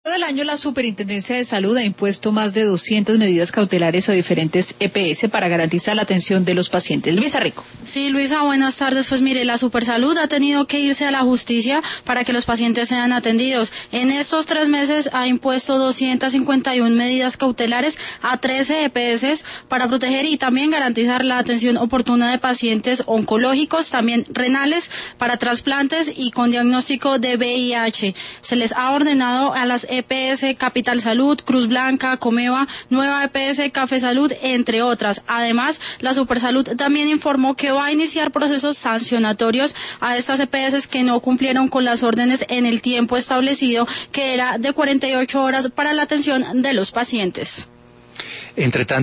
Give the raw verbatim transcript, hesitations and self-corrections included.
Todo el año la Superintendencia de Salud ha impuesto más de doscientas medidas cautelares a diferentes E P S para garantizar la atención de los pacientes. Luisa Rico. Sí, Luisa, buenas tardes. Pues mire, la Supersalud ha tenido que irse a la justicia para que los pacientes sean atendidos. En estos tres meses ha impuesto doscientas cincuenta y una medidas cautelares a trece E P S para proteger y también garantizar la atención oportuna de pacientes oncológicos, también renales, para trasplantes y con diagnóstico de V I H. Se les ha ordenado a las E P S Capital Salud, Cruz Blanca, Comeva, Nueva E P S Café Salud, entre otras. Además, la Supersalud también informó que va a iniciar procesos sancionatorios a estas E P S que no cumplieron con las órdenes en el tiempo establecido, que era de cuarenta y ocho horas para la atención de los pacientes. Entre tanto,